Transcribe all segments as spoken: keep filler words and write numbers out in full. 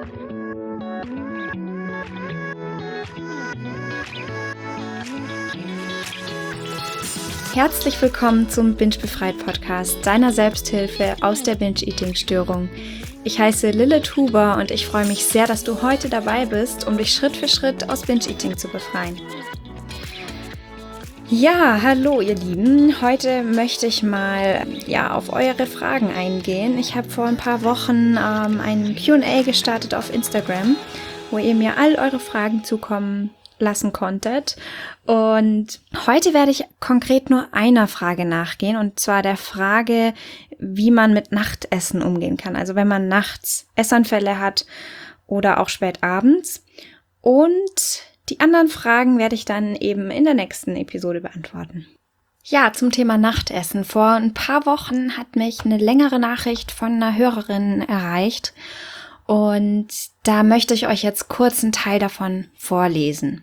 Herzlich willkommen zum Binge Befreit Podcast, deiner Selbsthilfe aus der Binge-Eating-Störung. Ich heiße Lilith Huber und ich freue mich sehr, dass du heute dabei bist, um dich Schritt für Schritt aus Binge-Eating zu befreien. Ja, hallo ihr Lieben. Heute möchte ich mal ja, auf eure Fragen eingehen. Ich habe vor ein paar Wochen ähm, einen Q und A gestartet auf Instagram, wo ihr mir all eure Fragen zukommen lassen konntet. Und heute werde ich konkret nur einer Frage nachgehen, und zwar der Frage, wie man mit Nachtessen umgehen kann. Also wenn man nachts Essanfälle hat oder auch spät abends. Und die anderen Fragen werde ich dann eben in der nächsten Episode beantworten. Ja, zum Thema Nachtessen. Vor ein paar Wochen hat mich eine längere Nachricht von einer Hörerin erreicht. Und da möchte ich euch jetzt kurz einen Teil davon vorlesen.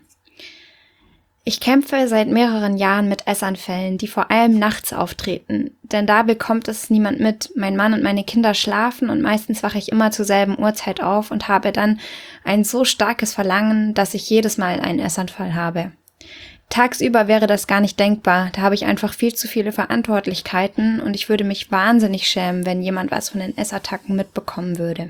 Ich kämpfe seit mehreren Jahren mit Essanfällen, die vor allem nachts auftreten, denn da bekommt es niemand mit. Mein Mann und meine Kinder schlafen und meistens wache ich immer zur selben Uhrzeit auf und habe dann ein so starkes Verlangen, dass ich jedes Mal einen Essanfall habe. Tagsüber wäre das gar nicht denkbar, da habe ich einfach viel zu viele Verantwortlichkeiten und ich würde mich wahnsinnig schämen, wenn jemand was von den Essattacken mitbekommen würde.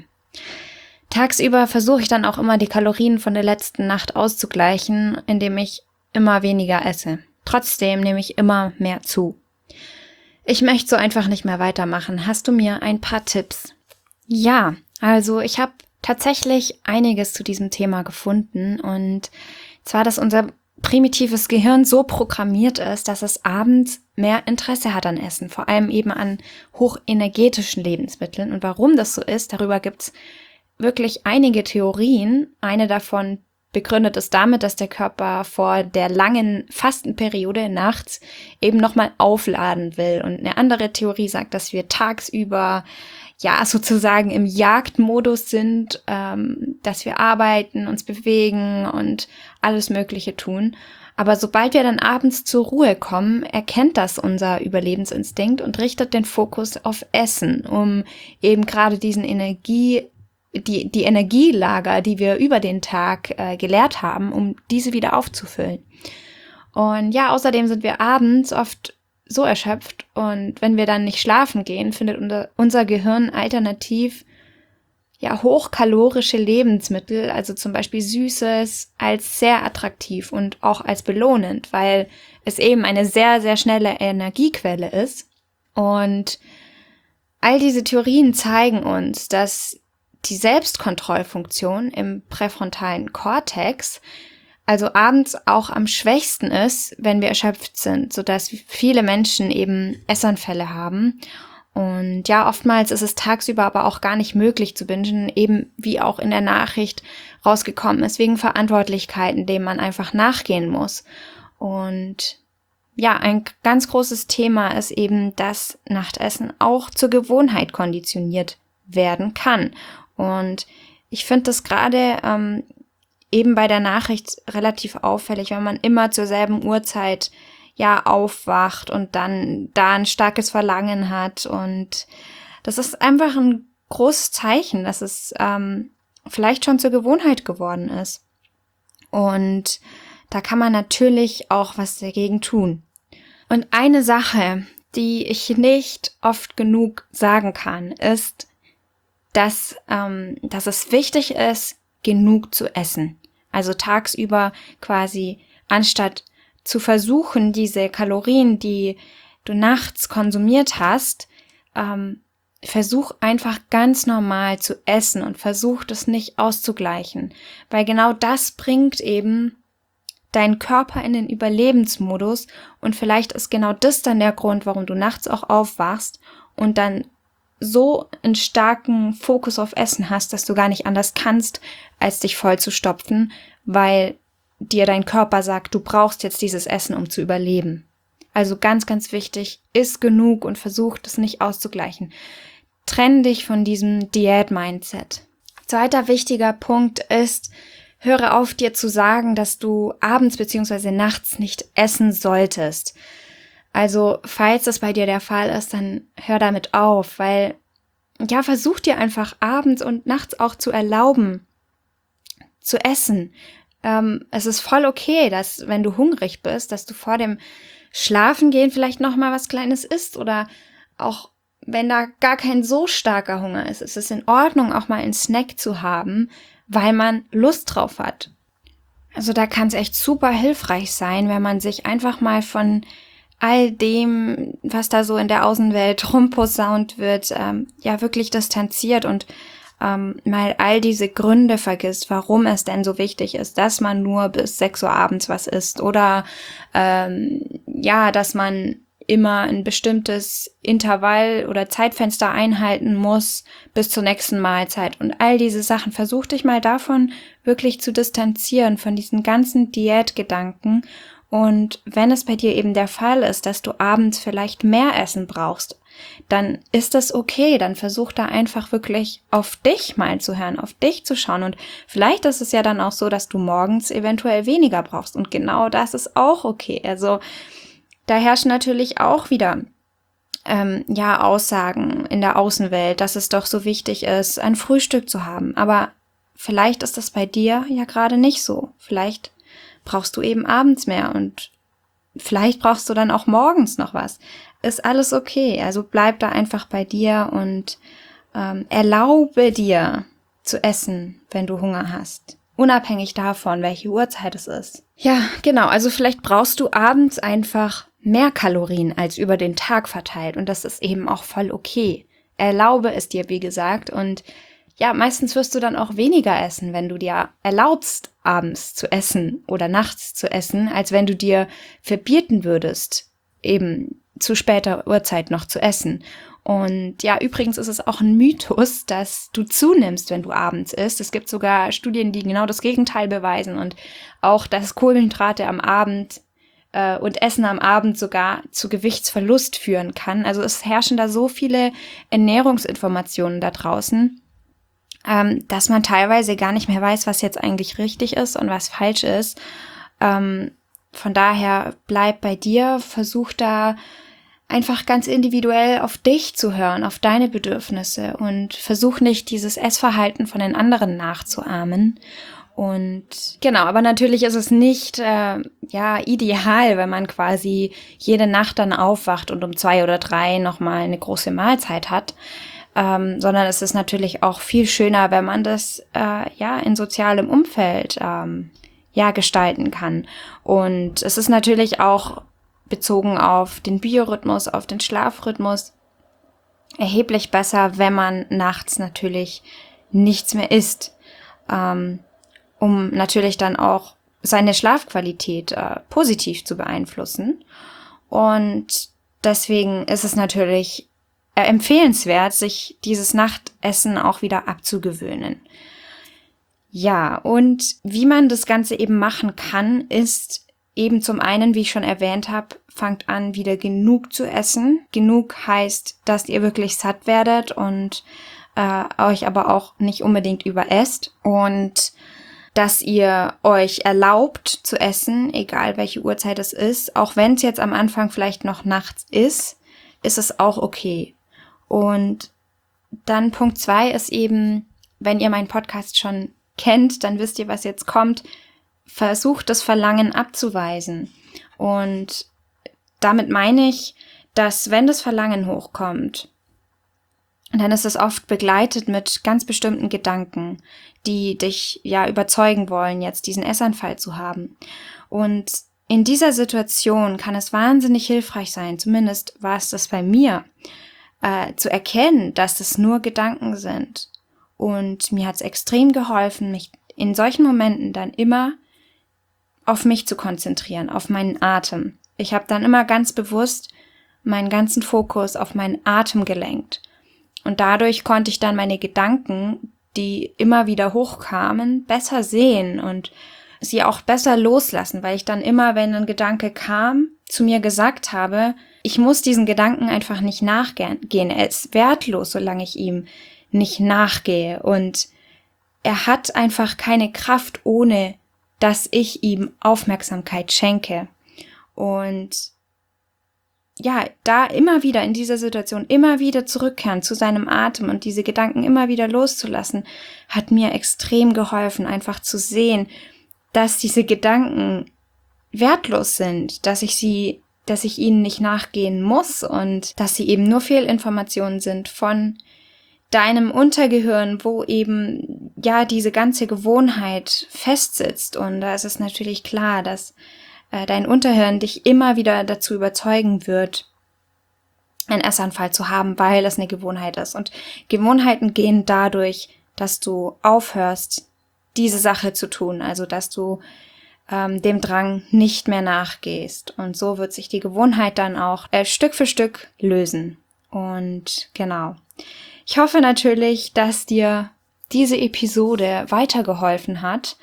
Tagsüber versuche ich dann auch immer die Kalorien von der letzten Nacht auszugleichen, indem ich immer weniger esse. Trotzdem nehme ich immer mehr zu. Ich möchte so einfach nicht mehr weitermachen. Hast du mir ein paar Tipps? Ja, also ich habe tatsächlich einiges zu diesem Thema gefunden, und zwar, dass unser primitives Gehirn so programmiert ist, dass es abends mehr Interesse hat an Essen, vor allem eben an hochenergetischen Lebensmitteln. Und warum das so ist, darüber gibt's wirklich einige Theorien. Eine davon begründet es damit, dass der Körper vor der langen Fastenperiode nachts eben nochmal aufladen will. Und eine andere Theorie sagt, dass wir tagsüber ja sozusagen im Jagdmodus sind, ähm, dass wir arbeiten, uns bewegen und alles Mögliche tun. Aber sobald wir dann abends zur Ruhe kommen, erkennt das unser Überlebensinstinkt und richtet den Fokus auf Essen, um eben gerade diesen Energie die die Energielager, die wir über den Tag äh, geleert haben, um diese wieder aufzufüllen. Und ja, außerdem sind wir abends oft so erschöpft, und wenn wir dann nicht schlafen gehen, findet unser, unser Gehirn alternativ ja hochkalorische Lebensmittel, also zum Beispiel Süßes, als sehr attraktiv und auch als belohnend, weil es eben eine sehr, sehr schnelle Energiequelle ist. Und all diese Theorien zeigen uns, dass die Selbstkontrollfunktion im präfrontalen Kortex also abends auch am schwächsten ist, wenn wir erschöpft sind, sodass viele Menschen eben Essanfälle haben. Und ja, oftmals ist es tagsüber aber auch gar nicht möglich zu bingen, eben wie auch in der Nachricht rausgekommen ist, wegen Verantwortlichkeiten, denen man einfach nachgehen muss. Und ja, ein ganz großes Thema ist eben, dass Nachtessen auch zur Gewohnheit konditioniert werden kann. Und ich finde das gerade ähm, eben bei der Nachricht relativ auffällig, wenn man immer zur selben Uhrzeit ja aufwacht und dann da ein starkes Verlangen hat. Und das ist einfach ein großes Zeichen, dass es ähm, vielleicht schon zur Gewohnheit geworden ist. Und da kann man natürlich auch was dagegen tun. Und eine Sache, die ich nicht oft genug sagen kann, ist, dass, ähm, dass es wichtig ist, genug zu essen. Also tagsüber quasi, anstatt zu versuchen, diese Kalorien, die du nachts konsumiert hast, ähm, versuch einfach ganz normal zu essen und versuch das nicht auszugleichen. Weil genau das bringt eben deinen Körper in den Überlebensmodus, und vielleicht ist genau das dann der Grund, warum du nachts auch aufwachst und dann so einen starken Fokus auf Essen hast, dass du gar nicht anders kannst, als dich voll zu stopfen, weil dir dein Körper sagt, du brauchst jetzt dieses Essen, um zu überleben. Also ganz, ganz wichtig, iss genug und versuch das nicht auszugleichen. Trenn dich von diesem Diät-Mindset. Zweiter wichtiger Punkt ist, höre auf, dir zu sagen, dass du abends bzw. nachts nicht essen solltest. Also, falls das bei dir der Fall ist, dann hör damit auf, weil ja, versuch dir einfach abends und nachts auch zu erlauben, zu essen. Ähm, es ist voll okay, dass, wenn du hungrig bist, dass du vor dem Schlafengehen vielleicht noch mal was Kleines isst oder auch wenn da gar kein so starker Hunger ist. Es ist in Ordnung, auch mal einen Snack zu haben, weil man Lust drauf hat. Also da kann es echt super hilfreich sein, wenn man sich einfach mal von all dem, was da so in der Außenwelt rumposaunt wird, ähm, ja wirklich distanziert und ähm, mal all diese Gründe vergisst, warum es denn so wichtig ist, dass man nur bis sechs Uhr abends was isst oder ähm, ja, dass man immer ein bestimmtes Intervall oder Zeitfenster einhalten muss bis zur nächsten Mahlzeit und all diese Sachen. Versuch dich mal davon wirklich zu distanzieren, von diesen ganzen Diätgedanken. Und wenn es bei dir eben der Fall ist, dass du abends vielleicht mehr Essen brauchst, dann ist das okay. Dann versuch da einfach wirklich auf dich mal zu hören, auf dich zu schauen. Und vielleicht ist es ja dann auch so, dass du morgens eventuell weniger brauchst. Und genau das ist auch okay. Also da herrschen natürlich auch wieder ähm, ja Aussagen in der Außenwelt, dass es doch so wichtig ist, ein Frühstück zu haben. Aber vielleicht ist das bei dir ja gerade nicht so. Vielleicht brauchst du eben abends mehr und vielleicht brauchst du dann auch morgens noch was. Ist alles okay. Also bleib da einfach bei dir und ähm, erlaube dir zu essen, wenn du Hunger hast. Unabhängig davon, welche Uhrzeit es ist. Ja, genau. Also vielleicht brauchst du abends einfach mehr Kalorien als über den Tag verteilt. Und das ist eben auch voll okay. Erlaube es dir, wie gesagt. Und ja, meistens wirst du dann auch weniger essen, wenn du dir erlaubst, abends zu essen oder nachts zu essen, als wenn du dir verbieten würdest, eben zu später Uhrzeit noch zu essen. Und ja, übrigens ist es auch ein Mythos, dass du zunimmst, wenn du abends isst. Es gibt sogar Studien, die genau das Gegenteil beweisen und auch, dass Kohlenhydrate am Abend äh, und Essen am Abend sogar zu Gewichtsverlust führen kann. Also es herrschen da so viele Ernährungsinformationen da draußen, ähm, dass man teilweise gar nicht mehr weiß, was jetzt eigentlich richtig ist und was falsch ist. Ähm, von daher bleib bei dir, versuch da einfach ganz individuell auf dich zu hören, auf deine Bedürfnisse und versuch nicht, dieses Essverhalten von den anderen nachzuahmen. Und genau, aber natürlich ist es nicht äh, ja ideal, wenn man quasi jede Nacht dann aufwacht und um zwei oder drei nochmal eine große Mahlzeit hat, ähm, sondern es ist natürlich auch viel schöner, wenn man das äh, ja in sozialem Umfeld ähm, ja gestalten kann. Und es ist natürlich auch bezogen auf den Biorhythmus, auf den Schlafrhythmus, erheblich besser, wenn man nachts natürlich nichts mehr isst, ähm, um natürlich dann auch seine Schlafqualität äh, positiv zu beeinflussen. Und deswegen ist es natürlich äh, empfehlenswert, sich dieses Nachtessen auch wieder abzugewöhnen. Ja, und wie man das Ganze eben machen kann, ist eben zum einen, wie ich schon erwähnt habe, fangt an, wieder genug zu essen. Genug heißt, dass ihr wirklich satt werdet und äh, euch aber auch nicht unbedingt überesst. Und dass ihr euch erlaubt zu essen, egal welche Uhrzeit es ist. Auch wenn es jetzt am Anfang vielleicht noch nachts ist, ist es auch okay. Und dann Punkt zwei ist eben, wenn ihr meinen Podcast schon kennt, dann wisst ihr, was jetzt kommt. Versucht das Verlangen abzuweisen. Und damit meine ich, dass wenn das Verlangen hochkommt, dann ist es oft begleitet mit ganz bestimmten Gedanken, die dich ja überzeugen wollen, jetzt diesen Essanfall zu haben. Und in dieser Situation kann es wahnsinnig hilfreich sein, zumindest war es das bei mir, äh, zu erkennen, dass es nur Gedanken sind. Und mir hat es extrem geholfen, mich in solchen Momenten dann immer auf mich zu konzentrieren, auf meinen Atem. Ich habe dann immer ganz bewusst meinen ganzen Fokus auf meinen Atem gelenkt. Und dadurch konnte ich dann meine Gedanken, die immer wieder hochkamen, besser sehen und sie auch besser loslassen, weil ich dann immer, wenn ein Gedanke kam, zu mir gesagt habe, ich muss diesen Gedanken einfach nicht nachgehen. Er ist wertlos, solange ich ihm nicht nachgehe. Und er hat einfach keine Kraft, ohne dass ich ihm Aufmerksamkeit schenke. Und ja, da immer wieder in dieser Situation immer wieder zurückkehren zu seinem Atem und diese Gedanken immer wieder loszulassen, hat mir extrem geholfen, einfach zu sehen, dass diese Gedanken wertlos sind, dass ich sie, dass ich ihnen nicht nachgehen muss und dass sie eben nur Fehlinformationen sind von deinem Untergehirn, wo eben ja diese ganze Gewohnheit festsitzt. Und da ist es natürlich klar, dass äh, dein Unterhirn dich immer wieder dazu überzeugen wird, einen Essanfall zu haben, weil es eine Gewohnheit ist. Und Gewohnheiten gehen dadurch, dass du aufhörst, diese Sache zu tun, also dass du ähm, dem Drang nicht mehr nachgehst. Und so wird sich die Gewohnheit dann auch äh, Stück für Stück lösen. Und genau. Ich hoffe natürlich, dass dir diese Episode weitergeholfen hat.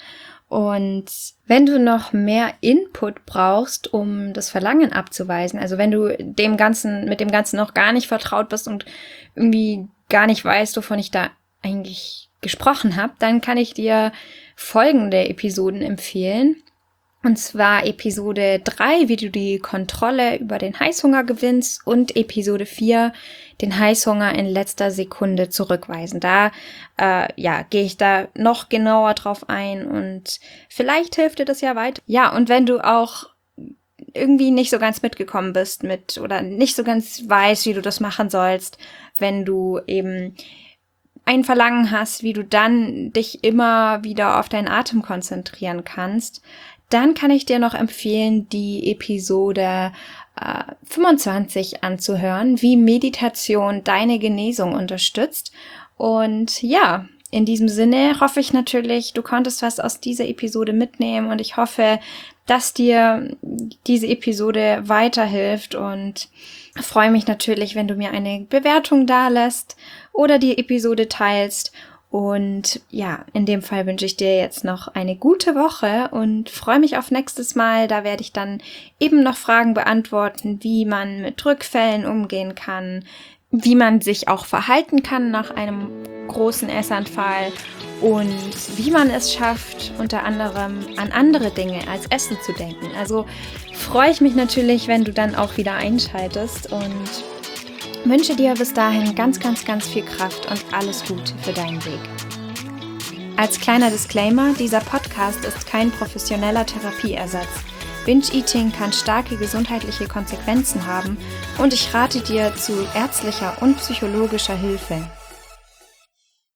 Und wenn du noch mehr Input brauchst, um das Verlangen abzuweisen, also wenn du dem Ganzen, mit dem Ganzen noch gar nicht vertraut bist und irgendwie gar nicht weißt, wovon ich da eigentlich gesprochen habe, dann kann ich dir folgende Episoden empfehlen. Und zwar Episode drei, wie du die Kontrolle über den Heißhunger gewinnst, und Episode vier, den Heißhunger in letzter Sekunde zurückweisen. Da äh, ja, gehe ich da noch genauer drauf ein und vielleicht hilft dir das ja weiter. Ja, und wenn du auch irgendwie nicht so ganz mitgekommen bist mit oder nicht so ganz weißt, wie du das machen sollst, wenn du eben ein Verlangen hast, wie du dann dich immer wieder auf deinen Atem konzentrieren kannst, dann kann ich dir noch empfehlen, die Episode äh, fünfundzwanzig anzuhören, wie Meditation deine Genesung unterstützt. Und ja, in diesem Sinne hoffe ich natürlich, du konntest was aus dieser Episode mitnehmen und ich hoffe, dass dir diese Episode weiterhilft und freue mich natürlich, wenn du mir eine Bewertung dalässt oder die Episode teilst. Und ja, in dem Fall wünsche ich dir jetzt noch eine gute Woche und freue mich auf nächstes Mal. Da werde ich dann eben noch Fragen beantworten, wie man mit Rückfällen umgehen kann, wie man sich auch verhalten kann nach einem großen Essanfall und wie man es schafft, unter anderem an andere Dinge als Essen zu denken. Also freue ich mich natürlich, wenn du dann auch wieder einschaltest und wünsche dir bis dahin ganz, ganz, ganz viel Kraft und alles Gute für deinen Weg. Als kleiner Disclaimer, dieser Podcast ist kein professioneller Therapieersatz. Binge-Eating kann starke gesundheitliche Konsequenzen haben und ich rate dir zu ärztlicher und psychologischer Hilfe.